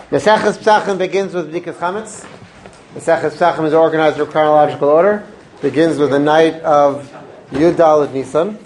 Maseches Pesachim begins with B'dikas Chametz. Maseches Pesachim is organized in chronological order. Begins with the night of Yud Daled Nisan.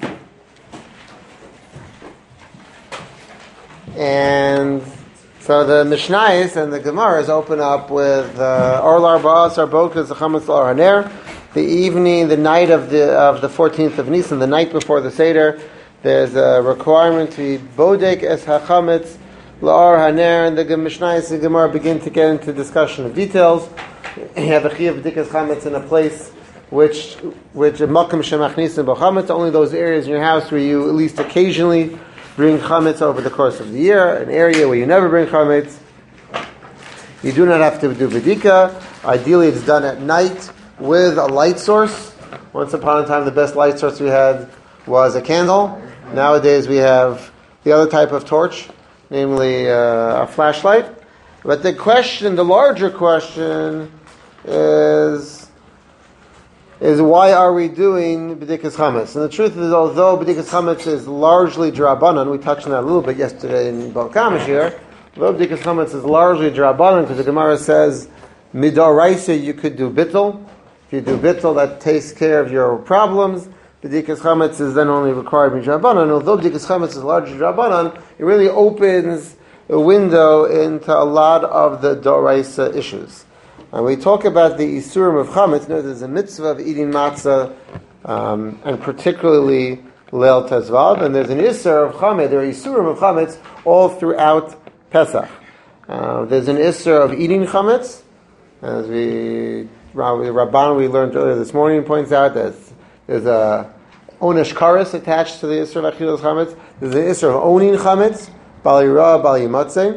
And so the Mishnayos and the Gemaras open up with Or L'Arba'as Arbokas Chametz L'Or Haner. The evening, the night of the 14th of Nisan, the night before the Seder, there's a requirement to eat Bodek Es HaChametz L'Or Haner, and the Mishnayos and Gemara begin to get into discussion of details. You have a Chiyuv B'dikas Chametz in a place which Makom Shemachnisim B'Chametz, only those areas in your house where you at least occasionally bring Chametz over the course of the year, an area where you never bring Chametz. You do not have to do B'dika. Ideally it's done at night with a light source. Once upon a time the best light source we had was a candle. Nowadays we have the other type of torch, namely a flashlight. But the larger question is why are we doing B'dikas Chametz? And the truth is, although B'dikas Chametz is largely D'Rabbanan, we touched on that a little bit yesterday in Bal Kamish here, although B'dikas Chametz is largely D'Rabbanan, because the Gemara says, Midoraisa you could do Bittul. If you do Bittul, that takes care of your problems. B'dikas Chametz is then only required in D'Rabbanan. Although B'dikas Chametz is largely D'Rabbanan, it really opens a window into a lot of the Doraisa issues. And we talk about the Isurim of Chametz. You know, there's a mitzvah of eating matzah, and particularly Leil Tezvav, and there's an Isur of Chametz. There are Isurim of Chametz all throughout Pesach. There's an Isur of eating Chametz, as Rabban we learned earlier this morning points out that there's a Onesh Kares attached to the Isur of Achilas Chametz. There's an Isur of owning Chametz, Bal Yira, Bal Yimatzeh.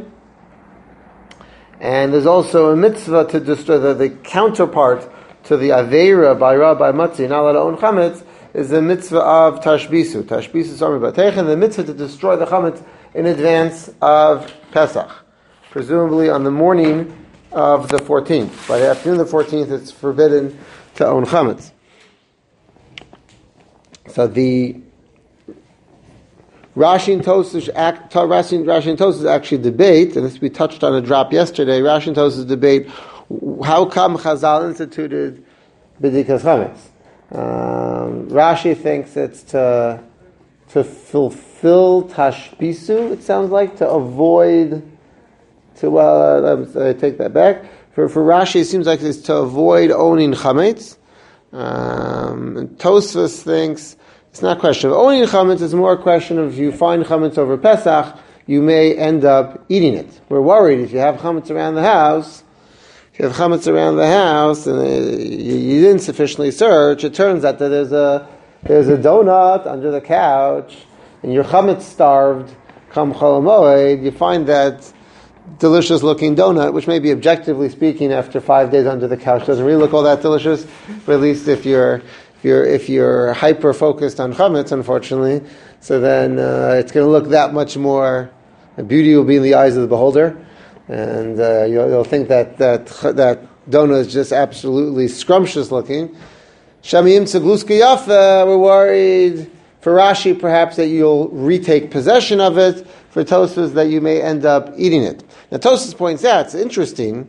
And there's also a mitzvah to destroy the counterpart to the Aveira by Rabbi Matzi, not allowed to own Chametz, is the mitzvah of Tashbisu. Tashbisu Sami Batech, the mitzvah to destroy the Chametz in advance of Pesach. Presumably on the morning of the 14th. By the afternoon of the 14th, it's forbidden to own Chametz. So the Rashi and Tosfos actually debate, and this we touched on a drop yesterday. Rashi and Tosfos debate how come Chazal instituted B'dikas Chametz. Rashi thinks it's to fulfill Tashbisu. It sounds like to avoid. I take that back. For Rashi, it seems like it's to avoid owning Chametz. And Tosfos thinks it's not a question of owning Chametz, it's more a question of if you find Chametz over Pesach, you may end up eating it. We're worried if you have Chametz around the house, and you didn't sufficiently search, it turns out that there's a donut under the couch, and you're Chametz starved, come Chol Hamoed, you find that delicious looking donut, which maybe objectively speaking after 5 days under the couch doesn't really look all that delicious, but at least if you're hyper focused on Chametz, unfortunately, so then it's going to look that much more. The beauty will be in the eyes of the beholder, and you'll think that donut is just absolutely scrumptious looking. Shamim Tzegluska Yafa, we're worried for Rashi perhaps that you'll retake possession of it. For Tosfos that you may end up eating it. Now Tosfos points out it's interesting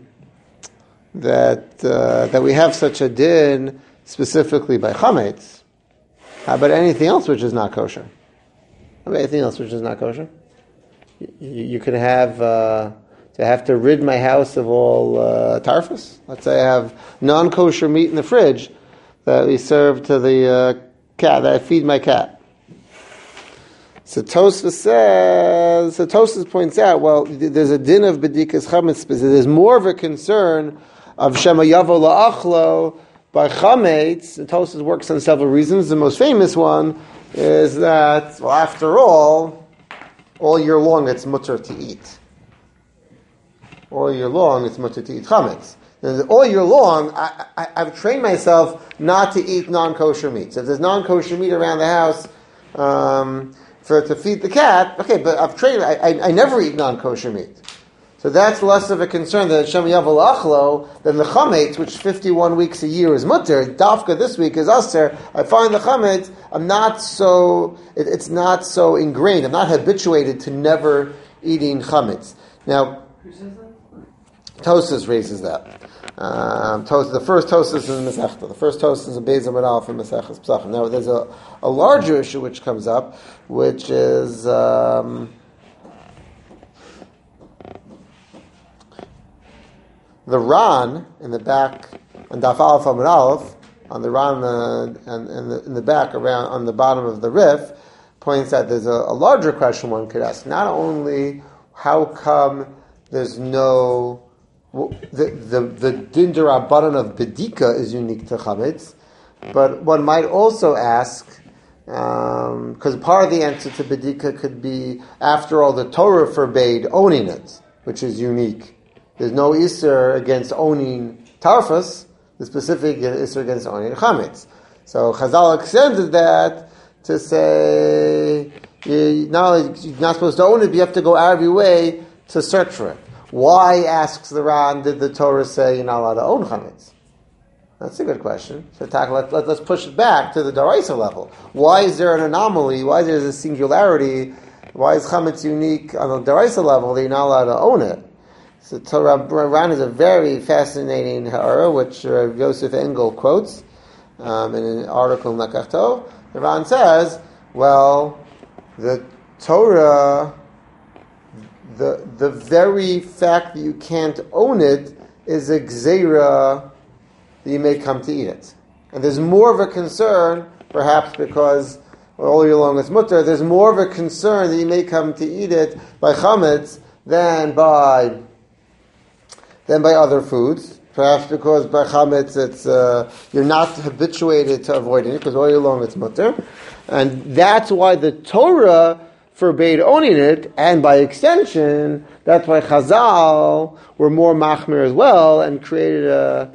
that we have such a din specifically by Chametz. How about anything else which is not kosher? How about anything else which is not kosher? You could have to rid my house of all tarfus. Let's say I have non-kosher meat in the fridge that we serve to the cat, that I feed my cat. So Tosfos points out, well, there's a din of B'dikas Chametz, but there's more of a concern of Shema Yavo La'achlo by Chametz. Tosfos works on several reasons. The most famous one is that, well, after all year long it's mutter to eat. All year long it's mutter to eat Chametz. And all year long, I've trained myself not to eat non-kosher meat. So if there's non-kosher meat around the house, to feed the cat, okay, but I've trained, I never eat non-kosher meat. So that's less of a concern than Shem Yavel Achlo than the Chametz, which 51 weeks a year is mutter. Dafka this week is Aser. I find the Chametz, it's not so ingrained, I'm not habituated to never eating Chametz. Now, who says that? Tosas raises that. The first Tosas in Masechta. The first Tosas is a Beis Amud Aleph in Maseches Pesachim. Now there's a larger issue which comes up, which is the Ran in the back on Daf Aleph Amud Aleph, on the Ran in the back around on the bottom of the Rif, points out there's a larger question one could ask. Not only how come there's no the din d'Rabbanan of bedika is unique to chametz, but one might also ask, because part of the answer to bedika could be, after all, the Torah forbade owning it, which is unique. There's no isur against owning tarfus, the specific isur against owning chametz. So Chazal extended that to say you're not supposed to own it, but you have to go out of your way to search for it. Why, asks the Ran, did the Torah say you're not allowed to own chametz? That's a good question. So let's push it back to the Daraisa level. Why is there an anomaly? Why is there a singularity? Why is chametz unique on the Daraisa level that you're not allowed to own it? So Ran is a very fascinating ha'ara, which Yosef Engel quotes in an article in Lekach Tov. The Ran says, well, the Torah, the very fact that you can't own it is a gzeira that you may come to eat it. And there's more of a concern, perhaps because all year long it's mutter, there's more of a concern that you may come to eat it by chametz than by other foods. Perhaps because by chametz it's you're not habituated to avoiding it because all year long it's mutter, and that's why the Torah forbade owning it, and by extension, that's why Chazal were more machmir as well and created a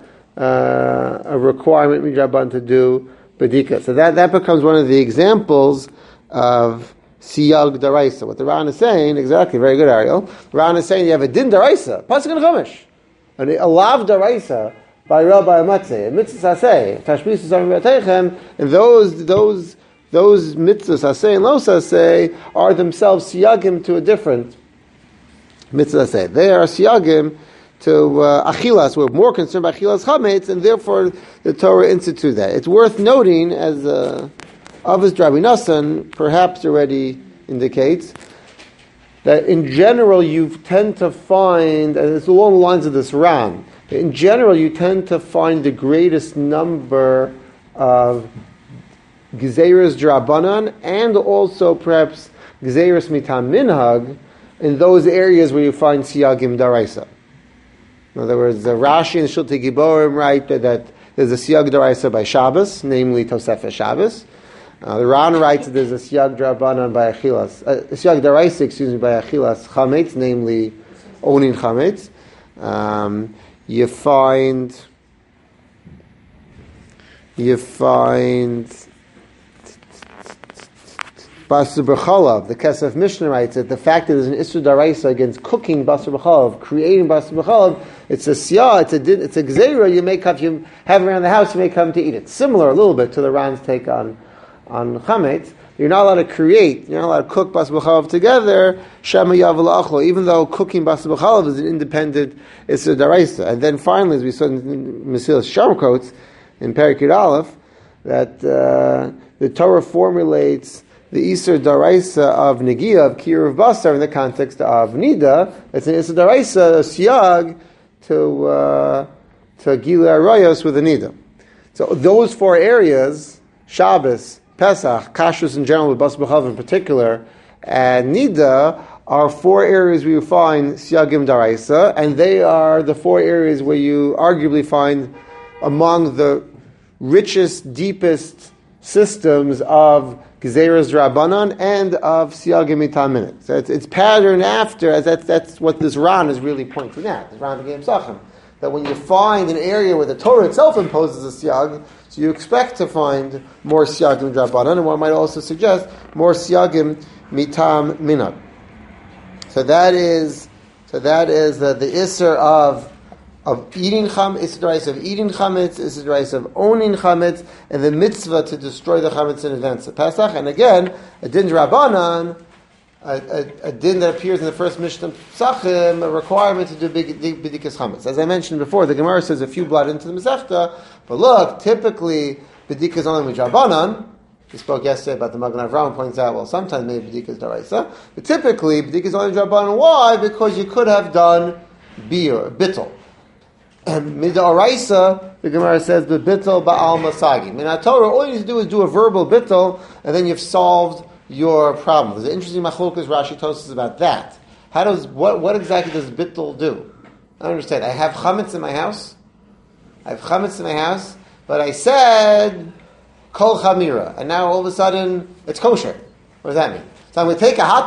requirement midrabban to do bedika. So that becomes one of the examples of siyag daraisa. What the Ran is saying, exactly, very good, Ariel. The Ran is saying you have a din daraisa, pasuk and chumash, and a lav daraisa by Rabbi Amatzeh, a mitzvah saseh, tashmisu sarim v'ateichem, and those mitzvahs, aseh and lo aseh, are themselves siyagim to a different mitzvah aseh. They are siyagim to achilas. We're more concerned by achilas chametz, and therefore the Torah instituted that. It's worth noting, as Avos Rabbi Nassan perhaps already indicates, that in general you tend to find, and it's along the lines of this Ran, in general you tend to find the greatest number of Gezeiras Drabanan, and also perhaps Gezeiras Mitam Minhag, in those areas where you find Siyagim Daraisa. In other words, the Rashi and Shulti Giborim write that there's a Siyag Daraisa by Shabbos, namely Tosefes Shabbos. The Ran writes that there's a Siyag Drabanan by Achilas, a Siyag Daraisa, by Achilas Chametz, namely owning Chametz. You find Basar B'chalav, the Kesef Mishnah writes that the fact that there's an Isur Daraisa against cooking Basar B'chalav, creating Basar B'chalav, it's a siyah, it's a gzeira, you have around the house, you may come to eat it. Similar a little bit to the Ran's take on chametz. You're not allowed to create, you're not allowed to cook Basar B'chalav together, Shema Yavel Achlo, even though cooking Basar B'chalav is an independent Isur Daraisa. And then finally, as we saw in Mesilas Sharm quotes, in Perek Yud Aleph, that the Torah formulates the Isur Daraisa of Negiah, of Kiruv Basar, in the context of Nida. It's an Isur Daraisa, a siyag, to Gilui Arayos with a Nida. So those four areas, Shabbos, Pesach, Kashrus in general, with Basar B'chalav in particular, and Nida, are four areas where you find Siyagim Daraisa, and they are the four areas where you arguably find among the richest, deepest systems of Gezeiras Rabbanan and of Siyagim Mitam Minhag. So it's patterned after, as that's what this Ran is really pointing at, this Ran Begin Psachim, that when you find an area where the Torah itself imposes a Siyag, so you expect to find more Siyagim Rabbanan, and one might also suggest more Siyagim Mitam Minhag. So that is the Isser of eating chametz, Isser Daraisa of eating chametz, Isser Daraisa of owning chametz, and the mitzvah to destroy the chametz in advance of Pesach. And again, a din Rabbanan a din that appears in the first Mishnah Pesachim, a requirement to do B'dikas Chametz. As I mentioned before, the Gemara says a few blood into the Masechta, but look, typically B'dikas is only Midrabanan. We spoke yesterday about the Magen Avraham points out, well, sometimes maybe B'dikas is Daraisa, but typically B'dikas is only Midrabanan. Why? Because you could have done Bittul. And Midaraisa, the Gemara says, the Bittul Ba'al Masagi. In Torah, all you need to do is do a verbal Bittul, and then you've solved your problem. There's an interesting machlokes Rashi Tosas about that. What exactly does Bittul do? I don't understand. I have chametz in my house. But I said kol chamira, and now all of a sudden it's kosher. What does that mean? So I'm going to take a hot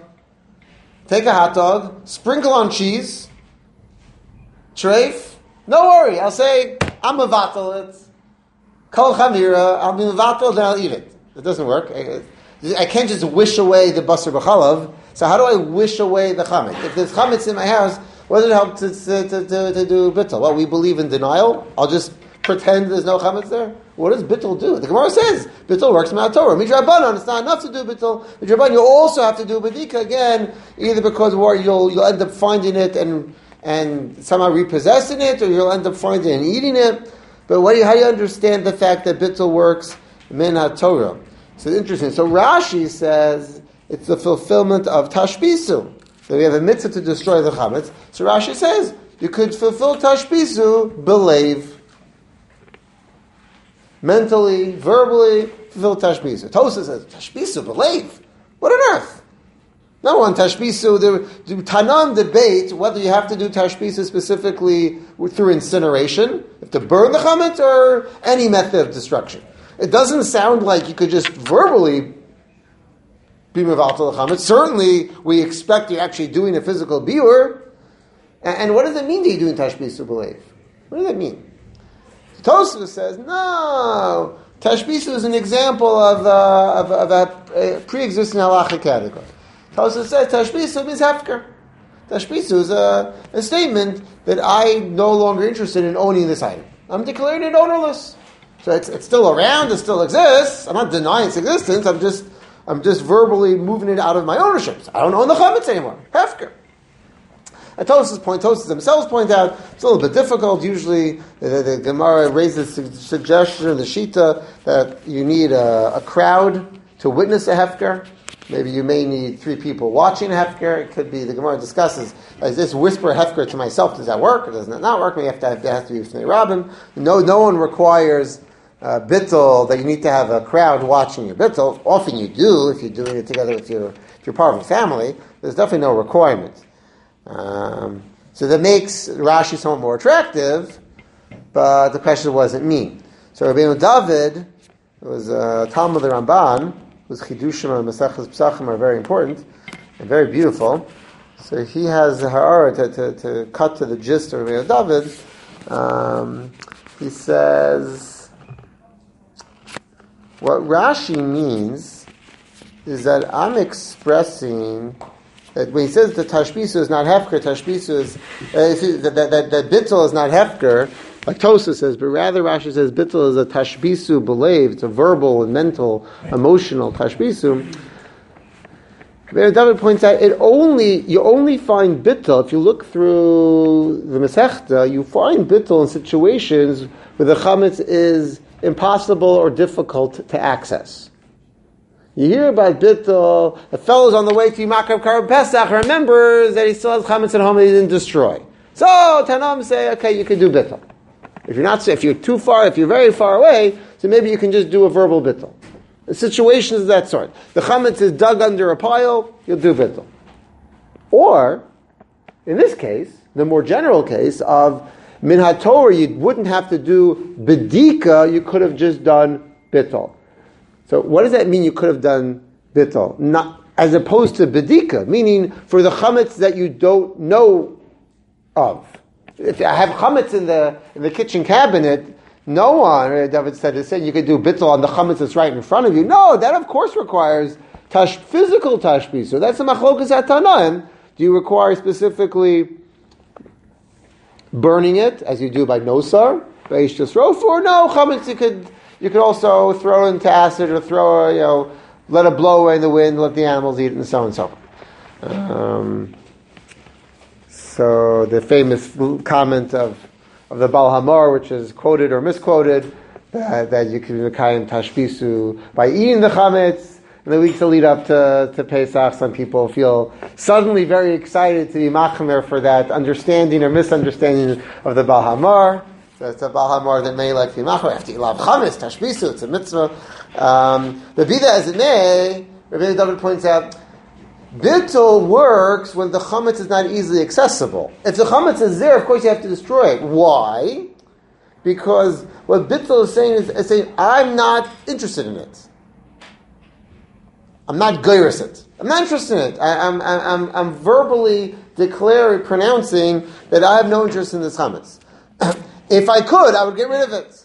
dog, sprinkle on cheese, treif. No worry, I'll say I'm mevatel it. Kol chamira, I'll be mevatel, then I'll eat it. It doesn't work. I can't just wish away the basar b'chalav. So how do I wish away the chametz? If there's chametz in my house, what does it help to do bittul? Well, we believe in denial. I'll just pretend there's no chametz there. What does bittul do? The Gemara says bittul works from Torah. Midrabanan, it's not enough to do bittul. Midrabanan, you also have to do bedika again, either because you'll end up finding it and somehow repossessing it, or you'll end up finding it and eating it. But how do you understand the fact that bittul works min Torah? So it's interesting. So Rashi says it's the fulfillment of tashbisu. So we have a mitzvah to destroy the chametz. So Rashi says you could fulfill tashbisu, believe. Mentally, verbally, fulfill tashbisu. Tosa says, tashbisu, believe. What on earth? No one, tashbisu, the Tanam debate whether you have to do tashbisu specifically through incineration, you have to burn the chametz, or any method of destruction. It doesn't sound like you could just verbally be mevatel the chametz. Certainly, we expect you're actually doing a physical biur. And what does it mean that you're doing tashbisu believe? What does that mean? Tosfos says, no, tashbisu is an example of a pre-existing halachic category. Tosfos says tashbisu means hefker. Tashbisu is a statement that I'm no longer interested in owning this item. I'm declaring it ownerless. So it's still around, it still exists. I'm not denying its existence. I'm just verbally moving it out of my ownership. So I don't own the chametz anymore. Hefker. And Tosfos themselves point out it's a little bit difficult. Usually, the Gemara raises the suggestion, the shita, that you need a crowd to witness a hefker. Maybe you may need 3 people watching a hefker. It could be, the Gemara discusses, is this whisper hefker to myself, does that work or does that not work? Maybe it has to be B'nai Rabbim. No one requires bittul that you need to have a crowd watching your bittul. Often you do, if you're doing it together with your part of the family. There's definitely no requirement. So that makes Rashi somewhat more attractive, but the question wasn't mean. So Rabbeinu David was Talmud the Ramban, whose Chidushim and Maseches Pesachim are very important and very beautiful. So he has the ha'ara to cut to the gist of Rabbeinu David. He says, what Rashi means is that I'm expressing that when he says that tashbisu is not hefker, tashbisu is that bittul is not hefker, like Tosfos says, but rather Rashi says bittul is a tashbisu believed, it's a verbal and mental, emotional tashbisu. David points out you only find bittul if you look through the Masechta. You find bittul in situations where the chametz is impossible or difficult to access. You hear about bittul, a fellow's on the way to Yom Karim Pesach, remembers that he still has chametz at home that he didn't destroy. So Tanam say, okay, you can do bittul. If you're too far, if you're very far away, so maybe you can just do a verbal bittul. Situations of that sort. The chametz is dug under a pile, you'll do bittul. Or, in this case, the more general case of min haTorah, you wouldn't have to do bedika, you could have just done bittul. So what does that mean you could have done bittul? Not, as opposed to bedika, meaning for the chametz that you don't know of. If I have chametz in the kitchen cabinet, no one, David said you could do bittul on the chametz that's right in front of you. No, that of course requires physical tashbis. So that's the machlokas atanaim. Do you require specifically burning it, as you do by nosar, by ishtus rof, or no, chametz you could also throw into acid or let it blow away in the wind, let the animals eat it, and so on and so forth. So the famous comment of the Baal Hamor, which is quoted or misquoted, that you can Mekayim Tashbisu by eating the chametz. In the weeks that lead up to Pesach, some people feel suddenly very excited to be machmer for that understanding or misunderstanding of the Baal Hamor. So it's a Baal Hamor that may like to be machmer. After you love chametz, Tashbisu, it's a mitzvah. But be that as it may, Rabbi David points out, Bittul works when the chametz is not easily accessible. If the chametz is there, of course you have to destroy it. Why? Because what Bittul is saying, I'm not interested in it. I'm not geiris it. I'm not interested in it. I'm verbally pronouncing that I have no interest in this chametz. If I could, I would get rid of it.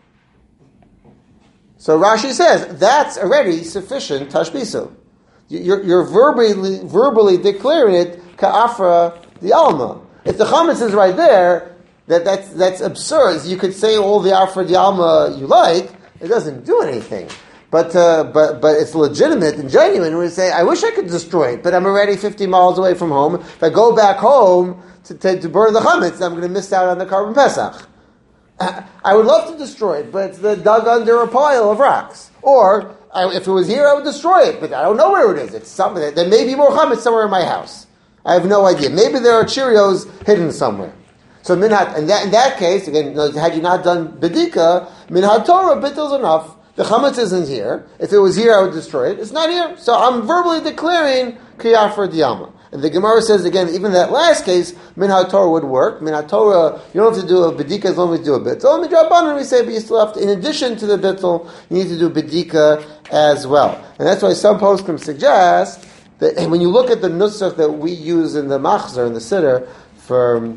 So Rashi says that's already sufficient tashbisu. You're verbally declaring it ka'afra the alma. If the chametz is right there, that's absurd. You could say all the afra the alma you like, it doesn't do anything. But it's legitimate and genuine. We say, I wish I could destroy it, but I'm already 50 miles away from home. If I go back home to burn the chametz, I'm going to miss out on the Karban Pesach. I would love to destroy it, but it's dug under a pile of rocks. Or if it was here, I would destroy it, but I don't know where it is. It's something. There may be more chametz somewhere in my house. I have no idea. Maybe there are Cheerios hidden somewhere. So in that case, again, had you not done bedika, minhag Torah, bittul is enough. The chametz isn't here. If it was here, I would destroy it. It's not here. So I'm verbally declaring kiyafar diyama. And the Gemara says, again, even that last case, minhag Torah would work. Minhag Torah, you don't have to do a bedika as long as you do a bittul. Midrabanan, we say, but you still have to, in addition to the bittul, you need to do bedika as well. And that's why some poskim suggest that when you look at the nusach that we use in the machzor, in the siddur, for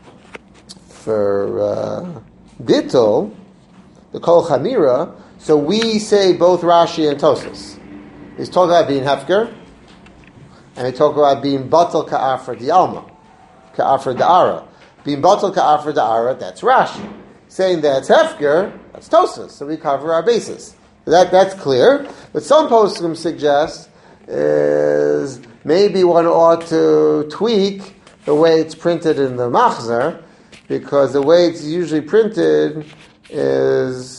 bittul, the kol chamira, so we say both Rashi and Tosfos. He's talking about being hefker, and we talk about being batal ka'afra di'alma, ka'afra da'ara. Being batal ka'afra da'ara, that's Rashi. Saying that it's hefker, that's Tosfos. So we cover our bases. That's clear. But some poskim suggest is maybe one ought to tweak the way it's printed in the machzor, because the way it's usually printed is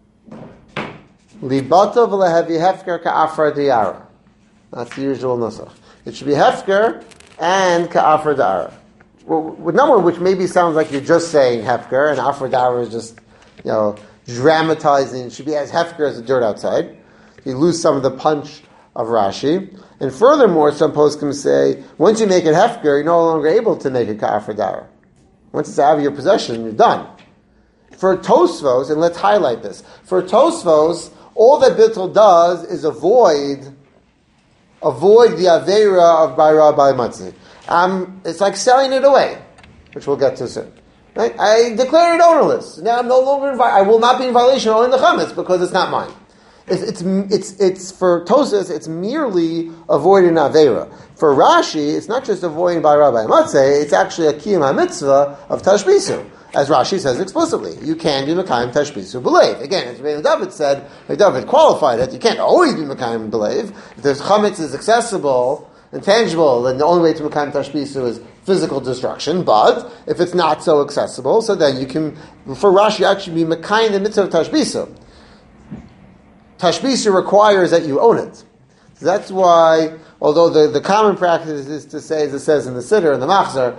Libata v'lehevi hefker ka'afra diyara. That's the usual nusach. It should be hefker and ka'afra diyara. With number which maybe sounds like you're just saying hefker, and afra diyara is just, dramatizing. It should be as hefker as the dirt outside. You lose some of the punch of Rashi. And furthermore, some poskim say, once you make it hefker, you're no longer able to make it ka'afra diyara. Once it's out of your possession, you're done. For Tosfos, and let's highlight this, for Tosfos, all that bittul does is avoid the aveira of bayra by matzi. It's like selling it away, which we'll get to soon. Right? I declare it ownerless. Now I'm no longer I will not be in violation of owning the chametz because it's not mine. It's for Tosfos, it's merely avoiding aveira. For Rashi, it's not just avoiding bayra by matzi. It's actually a kiyum hamitzvah of tashbisu. As Rashi says explicitly, you can be Mekayim Tashbisu B'leiv. Again, as Rabbi David said, David qualified it, you can't always be Mekayim B'leiv. If there's chametz is accessible and tangible, then the only way to Mekayim Tashbisu is physical destruction. But if it's not so accessible, so then you can, for Rashi, actually be Mekayim the mitzvah of Tashbisu. Tashbisu requires that you own it. So that's why, although the common practice is to say, as it says in the siddur, in the machzor,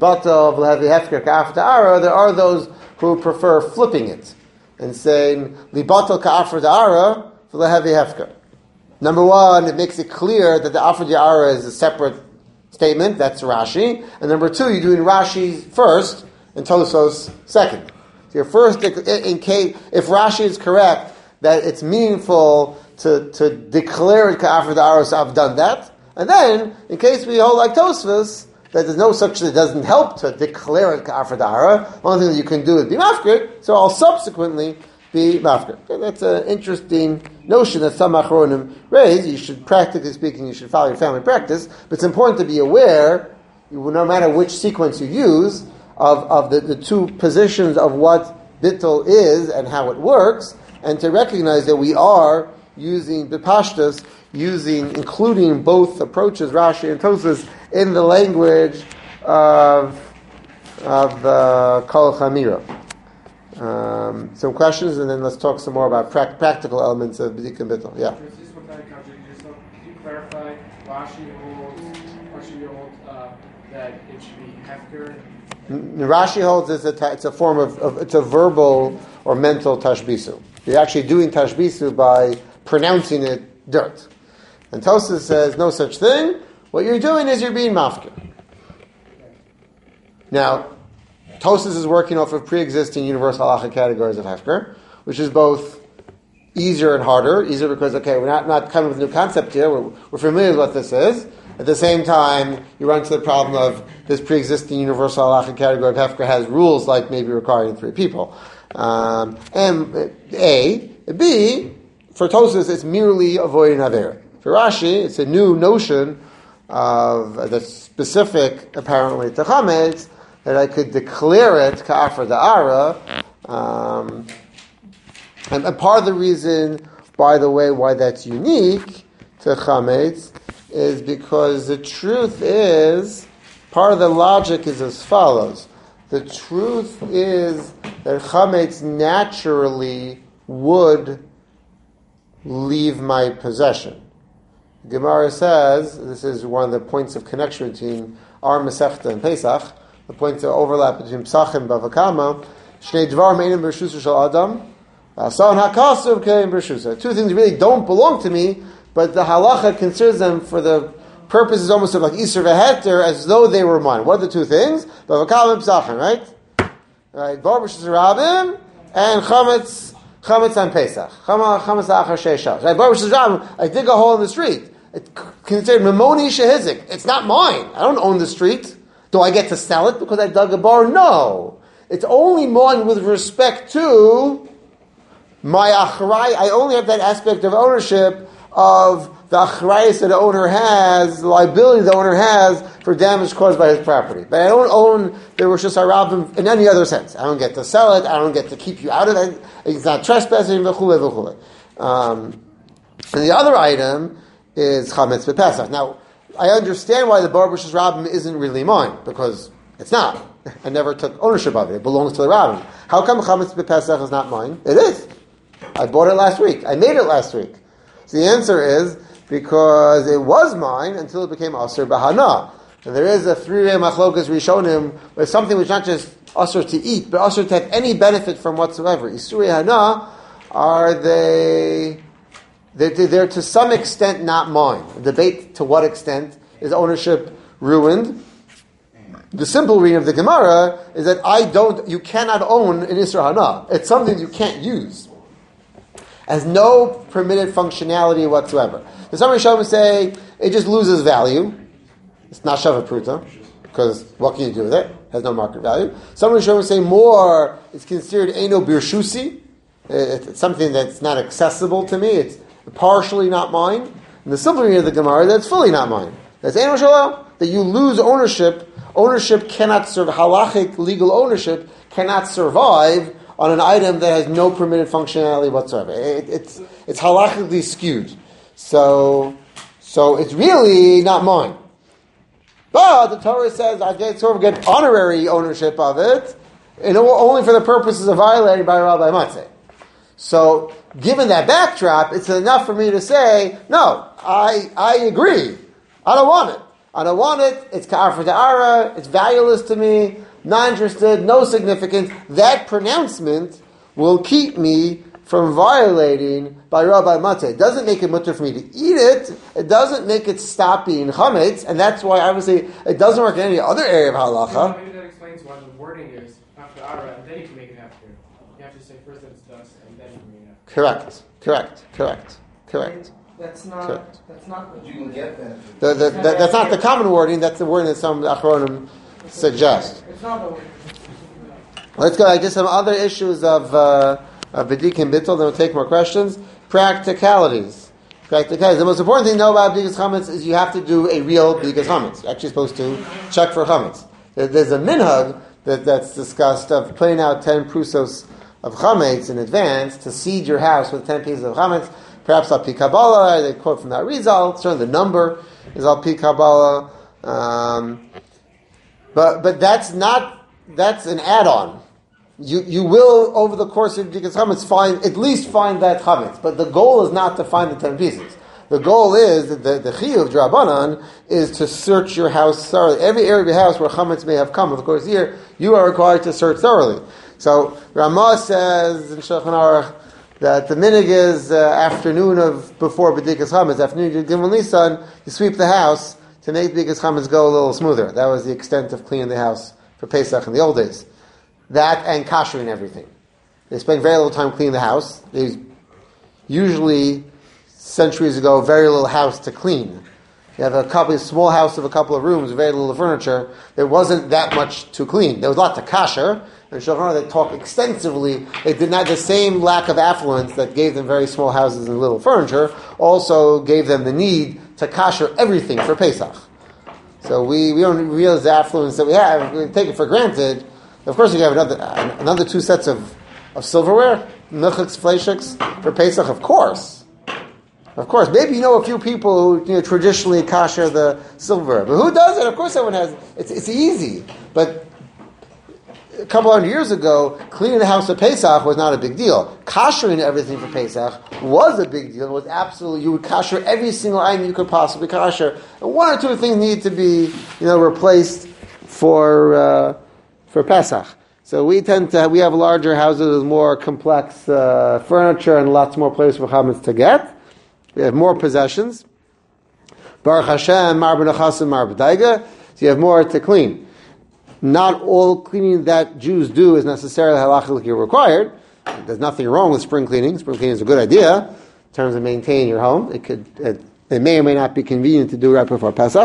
there are those who prefer flipping it and saying, libatal ka'afra da'ara v'lehevi hefker. Number one, it makes it clear that the afra da'ara is a separate statement, that's Rashi. And number two, you're doing Rashi first and Tosfos second. So your first, in case, if Rashi is correct, that it's meaningful to declare it ka'afra da'ara, so I've done that. And then, in case we hold like Tosfos, that there's no such that doesn't help to declare it ka'afra da'ara. The only thing that you can do is be mafkir, so I'll subsequently be mafkir. Okay, that's an interesting notion that some achronim raise. You should, practically speaking, you should follow your family practice, but it's important to be aware, no matter which sequence you use, of the two positions of what bittul is and how it works, and to recognize that we are using bipashtas, including both approaches, Rashi and Tosfos, in the language of the Kol Chamira. Some questions, and then let's talk some more about practical elements of B'dik and Bittul. Yeah. Could you clarify? Rashi holds that it should be hefker. Rashi holds it's a form it's a verbal or mental tashbisu. You're actually doing tashbisu by pronouncing it dirt. And Tosfos says no such thing. What you're doing is you're being mafkir. Now, Tosfos is working off of pre-existing universal halachic categories of hefker, which is both easier and harder. Easier because, we're not coming with a new concept here. We're familiar with what this is. At the same time, you run into the problem of this pre-existing universal halachic category of hefker has rules like maybe requiring 3 people. And A. B, for Tosfos, it's merely avoiding Avera. For Rashi, it's a new notion of the specific, apparently, to Chametz, that I could declare it ka'afar da'ara. And part of the reason, by the way, why that's unique to Chametz is because the truth is, part of the logic is as follows. The truth is that Chametz naturally would leave my possession. Gemara says, this is one of the points of connection between our Masechta and Pesach, the points of overlap between Pesach and Bava Kama, Shnei Dvar Meinim B'Rshusa Shel Adam, Asan HaKasuv Keim B'Rshusa. 2 things really don't belong to me, but the halacha considers them for the purposes almost of like Isser v'Heter as though they were mine. What are the 2 things? Bava Kama and Pesachim, right? Right, Dvar B'Rshusa Rabim and Chametz on Pesach. Chametz Achar Sheishav. Right, Dvar B'Rshusa Rabim, I dig a hole in the street. It's considered Memoni Shehizik. It's not mine. I don't own the street. Do I get to sell it because I dug a bar? No. It's only mine with respect to my achrai. I only have that aspect of ownership of the achrayus that the owner has, the liability the owner has for damage caused by his property. But I don't own the Rosh Hashanah in any other sense. I don't get to sell it. I don't get to keep you out of it. It's not trespassing, v'chule, v'chule. And the other item is Chametz B'Pesach. Now, I understand why the Bar B'Shus Rabbim isn't really mine, because it's not. I never took ownership of it. It belongs to the Rabbim. How come Chametz B'Pesach is not mine? It is. I bought it last week. I made it last week. So the answer is because it was mine until it became Asr B'Hana. And there is a 3-way machlokas Rishonim where something which is not just Asr to eat, but Asr to have any benefit from whatsoever. Isurei Hana, are they're to some extent not mine. The debate to what extent is ownership ruined. The simple reading of the Gemara is that you cannot own an Isra Hana. It's something you can't use. Has no permitted functionality whatsoever. The some Rishonim say it just loses value. It's not Shava Pruta, because what can you do with it? It has no market value. Some Rishonim say more, it's considered Eino Birshusi. It's something that's not accessible to me. It's partially not mine. And the simple reading of the Gemara, that's fully not mine. That's Eino Shalom, that you lose ownership. Ownership cannot survive, halachic legal ownership cannot survive on an item that has no permitted functionality whatsoever. It's halachically skewed. So it's really not mine. But the Torah says I get honorary ownership of it, and only for the purposes of violating by Rabbi Matzeh. So, given that backdrop, it's enough for me to say, no, I agree. I don't want it. I don't want it. It's ka'afar da'ara. It's valueless to me. Not interested. No significance. That pronouncement will keep me from violating by Rabbi Matzeh. It doesn't make it mutter for me to eat it. It doesn't make it stop being chametz, and that's why obviously it doesn't work in any other area of halacha. Maybe that explains why the wording is after ara, and then you can make it after. You have to say first that it's dust, and then you can make it after. Correct. That's not what you can get that. That's not the common wording. That's the wording that some achronim suggest. It's not the wording. Let's go. I guess some other issues of B'dik and Bittul. Then we'll take more questions. Practicalities. The most important thing to know about B'dikas Chametz is you have to do a real B'dikas Chametz. You're actually supposed to check for Chametz. There's a minhag that's discussed of playing out 10 prusos of Chametz in advance to seed your house with 10 pieces of Chametz. Perhaps Al Pi Kabbalah, they quote from that Arizal, certainly the number is Al Pi Kabbalah. But that's an add-on. You will, over the course of B'dikas Chametz, at least find that Chametz. But the goal is not to find the 10 pieces. The goal is, the Chiyuv D'Rabbanan, is to search your house thoroughly. Every area of your house where Chametz may have come over the course of the year, you are required to search thoroughly. So Ramah says in Shulchan Aruch that the minig is afternoon of before B'dikas Chametz, afternoon of Gimel Nisan, you sweep the house to make B'dikas Chametz go a little smoother. That was the extent of cleaning the house for Pesach in the old days. That and kashering everything. They spend very little time cleaning the house. They usually, centuries ago, very little house to clean. You have a small house of a couple of rooms, very little furniture. There wasn't that much to clean. There was a lot to kasher. And Shulchan Aruch, they talk extensively. They did not the same lack of affluence that gave them very small houses and little furniture. Also gave them the need to kasher everything for Pesach. So we don't realize the affluence that we have. We take it for granted. Of course, you have another 2 sets of silverware, milchiks, fleishiks for Pesach. Of course. Maybe you know a few people who traditionally kasher the silverware, but who does it? Of course, everyone has. It's easy, but a couple hundred years ago, cleaning the house for Pesach was not a big deal. Kashering everything for Pesach was a big deal. It was absolutely, you would kasher every single item you could possibly kasher. And 1 or 2 things need to be, replaced for Pesach. So we have larger houses with more complex furniture and lots more places for chametz to get. We have more possessions. Baruch Hashem, mar b'nechasim, mar b'daiga. So you have more to clean. Not all cleaning that Jews do is necessarily halachically required. There's nothing wrong with spring cleaning. Spring cleaning is a good idea in terms of maintaining your home. It may or may not be convenient to do right before Pesach.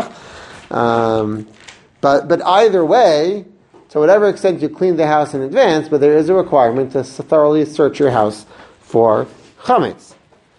But either way, to whatever extent you clean the house in advance, but there is a requirement to thoroughly search your house for chametz.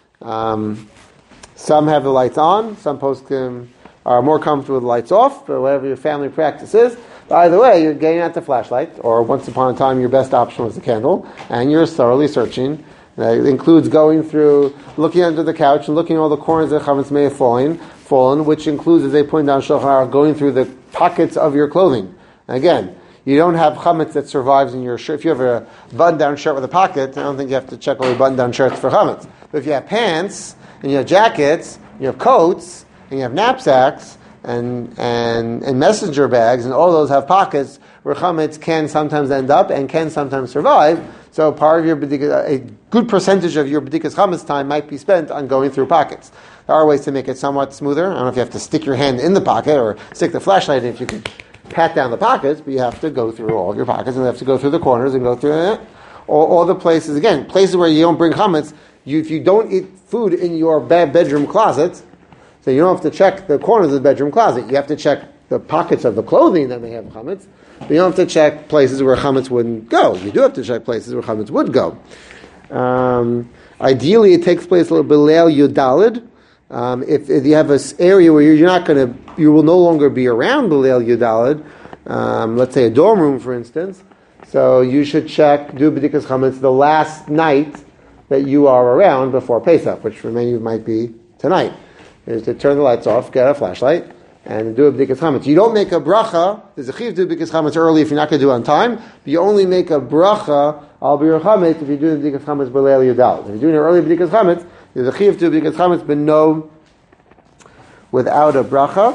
Some have the lights on. Some poskim are more comfortable with the lights off, but whatever your family practice is. But either way, you're getting out the flashlight, or once upon a time your best option was the candle, and you're thoroughly searching. It includes going through, looking under the couch, and looking at all the corners that chametz may have fallen, which includes, as they point down Shulchan Aruch, going through the pockets of your clothing. Again, you don't have chametz that survives in your shirt. If you have a button-down shirt with a pocket, I don't think you have to check all your button-down shirts for chametz. But if you have pants, and you have jackets, you have coats, and you have knapsacks, and messenger bags, and all those have pockets where chametz can sometimes end up and can sometimes survive. So part of your a good percentage of your b'dikas chametz time might be spent on going through pockets. There are ways to make it somewhat smoother. I don't know if you have to stick your hand in the pocket or stick the flashlight in if you can pat down the pockets, but you have to go through all of your pockets and you have to go through the corners and go through all the places. Again, places where you don't bring chametz, if you don't eat food in your bedroom closet, so you don't have to check the corners of the bedroom closet. You have to check the pockets of the clothing that may have chametz, but you don't have to check places where chametz wouldn't go. You do have to check places where chametz would go. Ideally, it takes place a little bit Leil Yudalid. If you have an area where you will no longer be around Leil Yudalid, let's say a dorm room, for instance, so you should do b'dikas chametz the last night that you are around before Pesach, which for many of you might be tonight, is to turn the lights off, get a flashlight, and do a b'dikas chametz. You don't make a bracha. There's a chiyuv to do b'dikas chametz early if you're not going to do it on time, but you only make a bracha al bir chametz if you're doing b'dikas chametz b'leil yudal. If you're doing it early b'dikas chametz, there's a chiyuv to do b'dikas chametz, but no, without a bracha.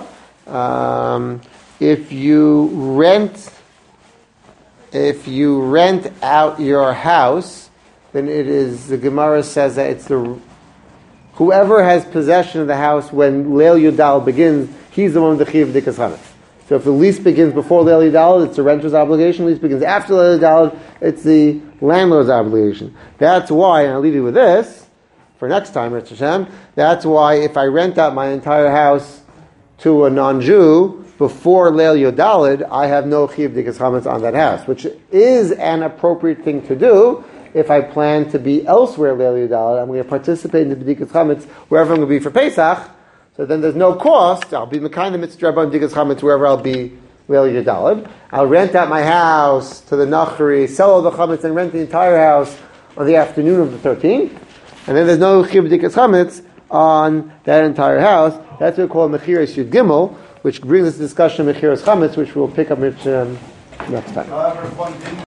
If you rent out your house, then it is, the Gemara says that it's whoever has possession of the house when Leil Yudal begins, he's the one with the chiyuv b'dikas chametz. So if the lease begins before Leil Yudal, it's the renter's obligation. Lease begins after Leil Yudal, it's the landlord's obligation. That's why, and I'll leave you with this for next time, Rich Hashem. That's why if I rent out my entire house to a non-Jew before Leil Yudalid, I have no chiyuv b'dikas chametz on that house, which is an appropriate thing to do. If I plan to be elsewhere Leil Yudalid, I'm going to participate in the b'dikas chametz wherever I'm going to be for Pesach. So then there's no cost. I'll be Mekayim mitzvah on b'dikas chametz wherever I'll be Leil Yudalid. I'll rent out my house to the Nachri, sell all the chametz, and rent the entire house on the afternoon of the 13th. and then there's no chiyuv b'dikas chametz on that entire house. That's what we call mechiras yud gimel, which brings us to discussion of mechiras chametz, which we'll pick up next time.